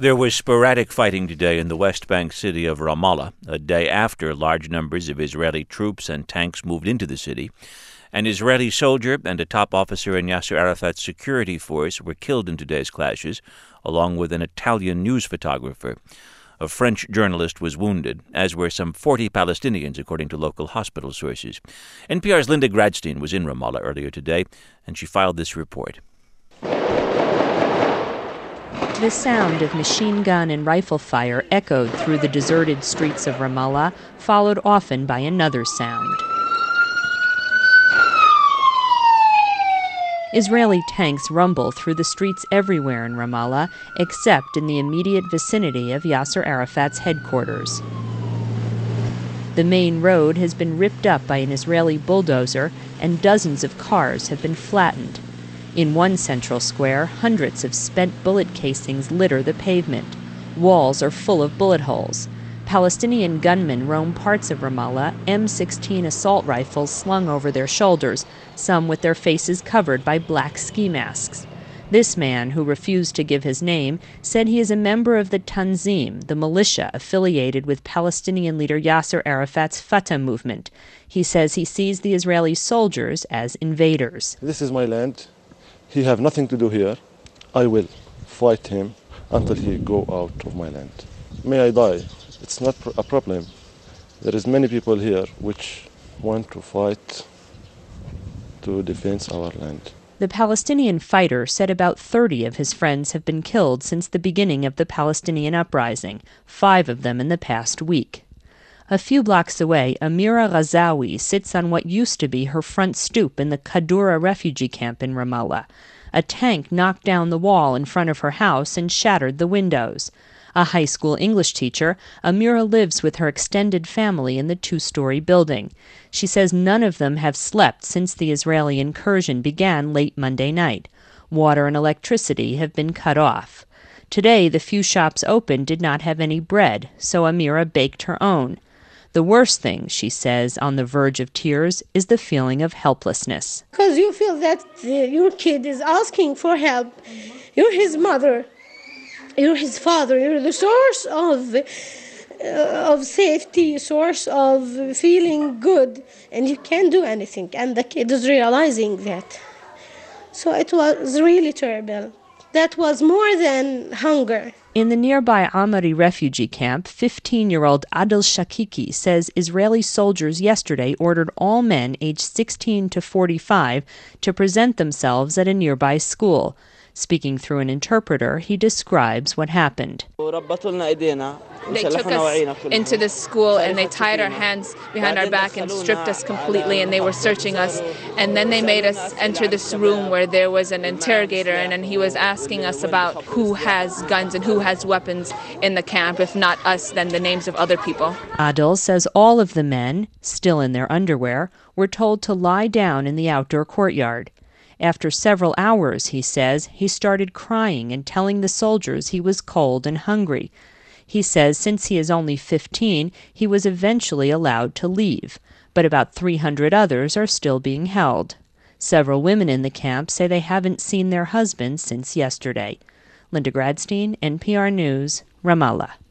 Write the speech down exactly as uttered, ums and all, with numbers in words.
There was sporadic fighting today in the West Bank city of Ramallah, a day after large numbers of Israeli troops and tanks moved into the city. An Israeli soldier and a top officer in Yasser Arafat's security force were killed in today's clashes, along with an Italian news photographer. A French journalist was wounded, as were some forty Palestinians, according to local hospital sources. N P R's Linda Gradstein was in Ramallah earlier today, and she filed this report. The sound of machine gun and rifle fire echoed through the deserted streets of Ramallah, followed often by another sound. Israeli tanks rumble through the streets everywhere in Ramallah, except in the immediate vicinity of Yasser Arafat's headquarters. The main road has been ripped up by an Israeli bulldozer, and dozens of cars have been flattened. In one central square, hundreds of spent bullet casings litter the pavement. Walls are full of bullet holes. Palestinian gunmen roam parts of Ramallah, M sixteen assault rifles slung over their shoulders, some with their faces covered by black ski masks. This man, who refused to give his name, said he is a member of the Tanzim, the militia affiliated with Palestinian leader Yasser Arafat's Fatah movement. He says he sees the Israeli soldiers as invaders. This is my land. He have nothing to do here. I will fight him until he go out of my land. May I die. It's not a problem. There is many people here which want to fight to defend our land. The Palestinian fighter said about thirty of his friends have been killed since the beginning of the Palestinian uprising, five of them in the past week. A few blocks away, Amira Ghazawi sits on what used to be her front stoop in the Kadura refugee camp in Ramallah. A tank knocked down the wall in front of her house and shattered the windows. A high school English teacher, Amira lives with her extended family in the two-story building. She says none of them have slept since the Israeli incursion began late Monday night. Water and electricity have been cut off. Today, the few shops open did not have any bread, so Amira baked her own. The worst thing, she says, on the verge of tears, is the feeling of helplessness. Because you feel that uh, your kid is asking for help. You're his mother. You're his father. You're the source of, uh, of safety, source of feeling good. And you can't do anything. And the kid is realizing that. So it was really terrible. That was more than hunger. In the nearby Amari refugee camp, fifteen-year-old Adil Shakiki says Israeli soldiers yesterday ordered all men aged sixteen to forty-five to present themselves at a nearby school. Speaking through an interpreter, he describes what happened. They took us into this school and they tied our hands behind our back and stripped us completely, and they were searching us. And then they made us enter this room where there was an interrogator, and, and he was asking us about who has guns and who has weapons in the camp. If not us, then the names of other people. Adil says all of the men, still in their underwear, were told to lie down in the outdoor courtyard. After several hours, he says, he started crying and telling the soldiers he was cold and hungry. He says since he is only fifteen, he was eventually allowed to leave, but about three hundred others are still being held. Several women in the camp say they haven't seen their husbands since yesterday. Linda Gradstein, N P R News, Ramallah.